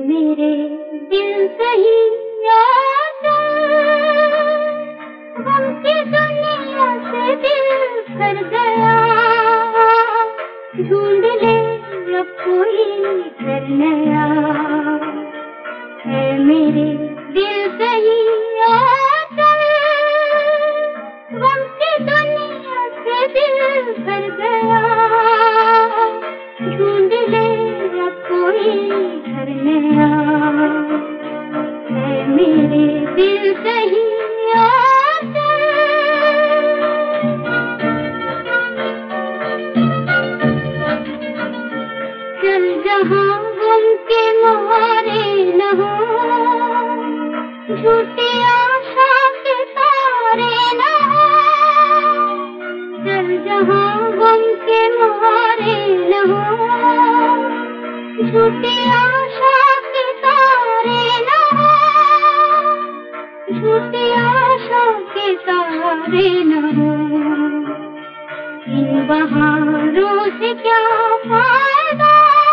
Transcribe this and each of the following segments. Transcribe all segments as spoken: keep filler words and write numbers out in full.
मेरे दिल कहीं आता, गम की दुनिया से दिल भर गया। ढूंढ ले अब कोई घर नया, है मेरे दिल कहीं आता, गम की दुनिया से दिल भर गया। ढूंढ ले अब कोई घर नया, है मेरे दिल कहीं आता। चल जहाँ गम के मारे न हो, झूठी आशा के तारे न हो। चल जहाँ गम के मारे न हो, झूठी आशा के तारे न हो। झूठी आशा के तारे न हो। इन बहारों से क्या फायदा,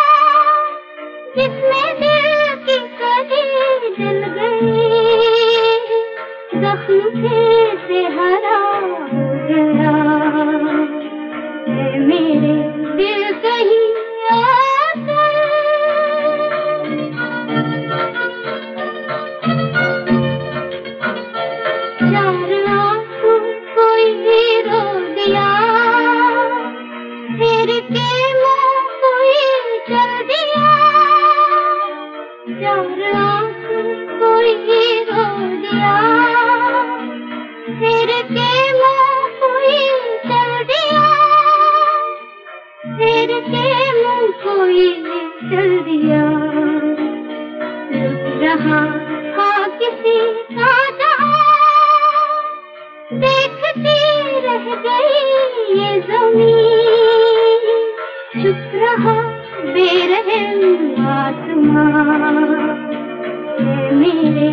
जिसमें दिल की कली जल गई। जख्म फिर से हरा हो गया, है मेरे दिल कहीं आता। चार आंसू कोई रो दिया, फिर के मुंह कोई चल दिया। चार आंसू कोई रो दिया, फिर के मुंह कोई चल दिया। फिर के मुंह कोई चल दिया। लुट रहा था किसी का जहां, देखती रह गई ये ज़मीन। चुप रहा बेरहम आसमां, है मेरे